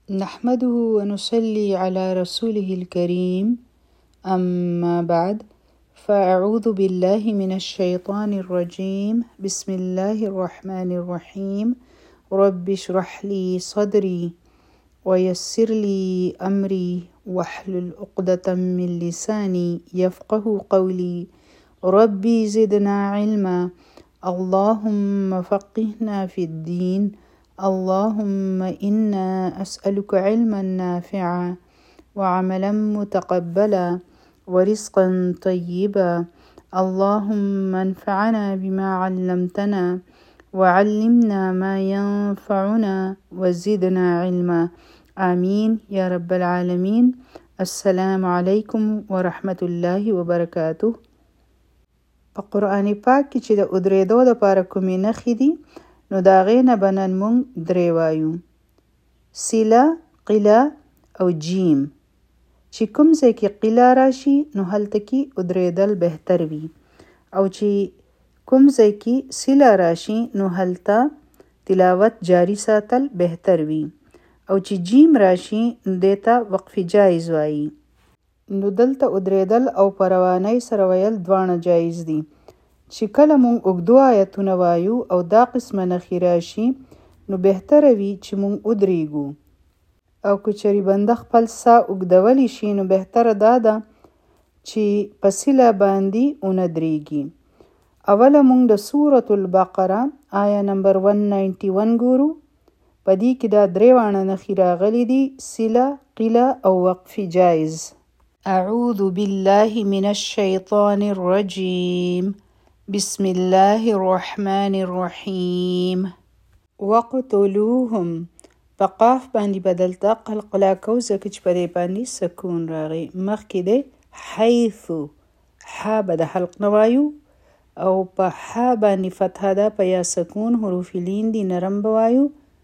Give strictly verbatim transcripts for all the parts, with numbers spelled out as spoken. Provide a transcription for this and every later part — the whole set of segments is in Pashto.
نحمده ونصلي على رسوله الكريم أما بعد فأعوذ بالله من الشيطان الرجيم بسم الله الرحمن الرحيم رب اشرح لي صدري ويسر لي أمري واحلل عقدة من لساني يفقه قولي ربي زدنا علما اللهم فقهنا في الدين اللهم إنا أسألك علما نافعا وعملا متقبلا ورزقا طيبا اللهم انفعنا بما علمتنا وعلمنا ما ينفعنا وزدنا علما آمين يا رب العالمين. السلام علیکم ورحمة الله وبرکاته. په قرآن پاک کې چې د ادریدو د پاره کومې نښې دي نو د هغې نه به نن مونږ درې وایو: سیله، قله او جیم. چې کوم ځای کې قله راشي نو هلته کې ادریدل بهتر وي، او چې کوم ځای کې سیله راشي نو هلته تلاوت جاری ساتل بهتر وي، او چې جیم راشي نو دې ته وقف جایز وایي. نو دلته ادریدل او په روانۍ سره ویل دواړه جایز دي. چې کله مونږ اوږدو آیتونه وایو او دا قسمه نښې راشي نو بهتره وي چې مونږ ودرېږو، او که چېرې بنده خپل ساه اوږدولی شي نو بهتره دا ده چې په سیله باندې ونه درېږي. اوله مونږ د سورة البقره آیا نمبر ون ناینټي ون ګورو. په دې کې دا درې واړه نښې راغلي دي: سیله، قله او وقف جایز. اعوذ بالله من الشیطان الرجیم بسم الله الرحمن الرحیم. وقتلوهم په قاف باندې بدلته قلقله کو ځکه چې په دې باندې سکون راغی. مخکې دی حیثو، ح به د حلق نه وایو، او په ح باندې فتحه ده، په یا سکون حروف لین دي نرم به وایو.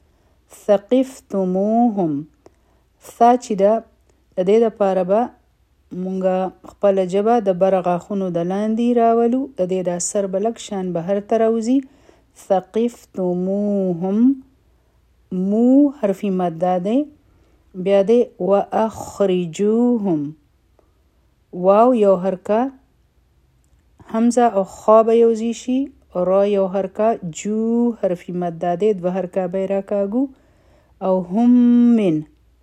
ثقفتموهم، ثا چې ده د دې دپاره به مونږه خپله ژبه د بره غاښونو د لاندې راولو، د دې دا سر به لږ شان بهر ته راوځي. ثقفتموهم، مو حرفي مده دی، بیا دی واخرجوهم، واو یو حرکه، همزه او خا به یوځای شي، را یو حرکه، جو حرفي مده دی، دوه حرکه به یې راکاږو. او هم من،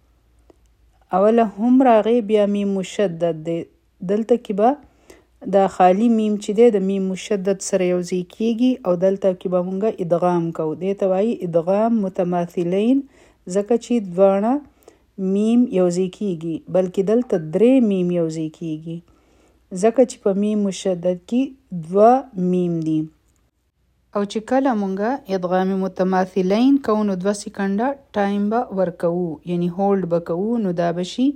اوله هم راغی بیا میم مشدد دی، دلته کې به دا خالی میم چې دی د میم مشدد سره یوځای کیږي، او دلته کې به مونږه ادغام کوو. دې ته وایي ادغام متماثلین، ځکه چې دواړه میم یوځای کیږي، بلکې دلته درې میم یوځای کیږي، ځکه چې په میم مشدد کې دوه میم دي. او چې کله مونږه ادغام متماثلین کوو نو دوه سکنډه ټایم به ورکوو، یعنی هولډ به کوو، نو دا به شي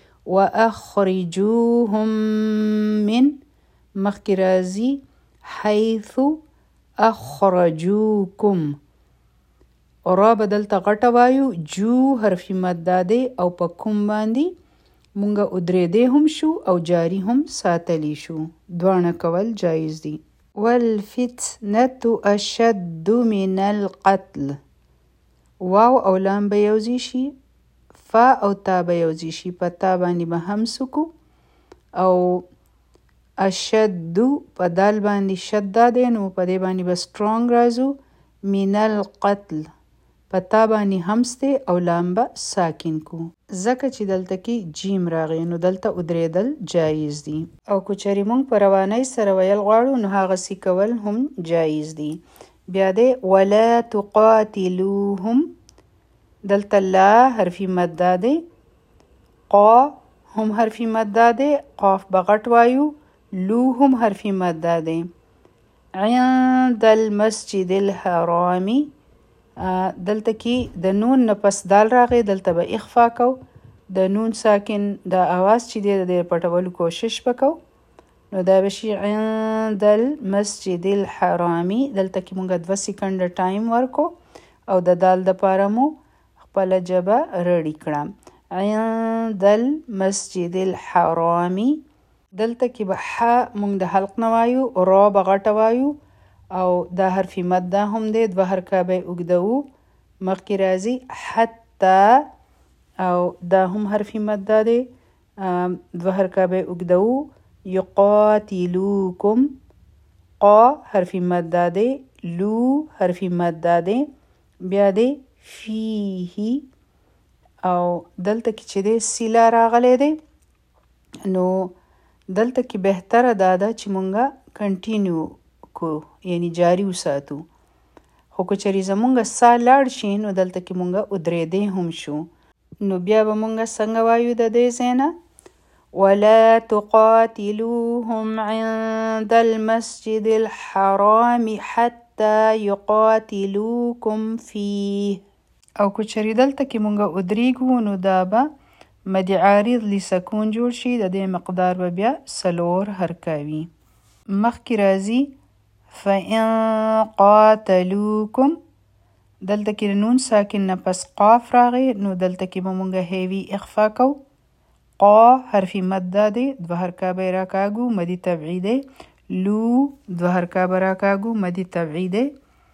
واخرجوهم من، مخکې راځي حیث اخرجوکم، را به دلته غټه وایو، جو حرفي مده دی، او په کوم باندې مونږه ادرېدی هم شو او جاری هم ساتلی شو، دواړه کول جایز دي. والفتنة اشد من القتل، واو او لام به یوځای شي، فا او تا به یوځای شي، په تا باندې به هم سکو، او اشد په دال باندې شده دی نو په دې باندې به سترونګ راځو. من القتل په تا باندې همس دی او لام به ساکن کو، ځکه چې دلته کې جیم راغی نو دلته ادرېدل جایز دي. او که چېرې مونږ په روانۍ سره ویل غواړو نو هغسې کول هم جایز دي. بیا دی ولا تقاتلوهم، دلته لا حرفي مده دی، قا هم حرفي مده دی، قاف به غټ وایو، لو هم حرفي مده دی. عند المسجد الحرامي، دلته کې د نون نه پس دال راغی، دلته به اخفا کو، د نون ساکن د اواز چې دی د پټولو کوشش وکړو، نو دا به شي عند المسجد الحرامي. دلته کې مونږ دوه سکنډه ټایم ورکو او د دال دپاره مو خپله ژبه رړی کړه. عند المسجد الحرامي، دلته کې به ح مونږ د حلق نه وایو، را به غټه وایو، او دا حرفی مده هم دی، دوه حرکه به اوږدوو. مخکې راځي حتی او دا هم حرفی مد دی، دوه حرکه به اوږدوو. یقاتلوکم، قا حرفی مد دی، لو حرفی مد دی، بیا دی فیه. او دلته کې چې دی سیلا راغلی دی، نو دلته کې بهتره دا ده چې مونږه کنټینیو کو، یعنی جاری وساتو. خو که چېرې زمونږه سا لاړ شي نو دلته کې مونږه ودرېدی هم شو. نو بیا به مونږه څنګه وایو د دې ځای نه؟ ولا تقاتلوهم عند المسجد الحرام حتى يقاتلوكم فيه. او که چېرې دلته کې مونږه ودرېږو نو دا به مد عارض لسکون جوړ شي، د دې مقدار به بیا څلور حرکه وي. مخکې راځي فإن قاتلوکم، دلته کې نون ساکن نه پس قاف راغی، نو دلته کې به مونږه هیوي اخفا کو. قا حرفی مد دی، دوه حرکه به راکاږو مدی طبعی دی. لو دوه حرکه به راکاږو مدی طبعی دی.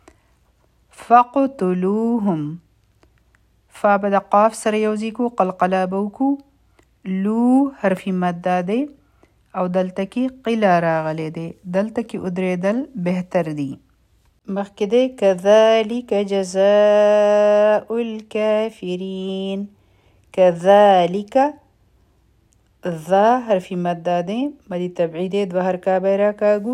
فقتلوهم، فا به د قاف سره یوځای کو، قلقله به وکو. لو حرفی مد دی او دلته کې قیله راغلی دی، دلته کې ودرېدل بهتر دی. مخکې دی کذالک جزاء الکافرین. کذالک، ذا حرفی مد دی، مدی طبعی دی، دوه حرکه به راکاږو.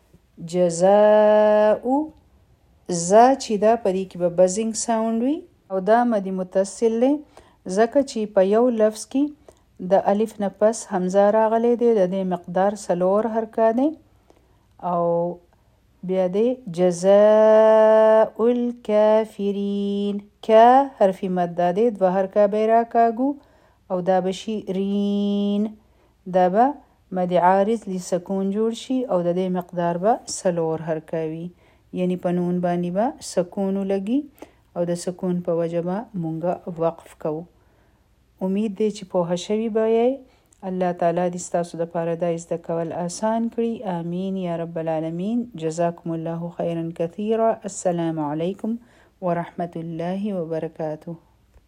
جزاء، زا چې دا په دې کې به بزنګ ساوند وي او دا مدی متصل دی، ځکه چې په یو لفظ کې د الف نه پس حمزه راغلی دی، د دې مقدار څلور حرکه دی. او بیا دی جزاء الکافرین. کا حرفی مد دی، دوه حرکه به راکاږو او دا به شي رین، دا به مد عارض لسکون جوړ شي او د دې مقدار به څلور حرکه وي، یعنی په نون باندې به سکون ولګي او د سکون په وجه به مونږه وقف کوو. امید دی چې پوهه شوي به یې. الله تعالی دې ستاسو دپاره دا زده کول آسان کړي. آمین یا رب العالمین. جزاکم الله خیرا کثیرا. السلام علیکم ورحمة الله وبرکاته.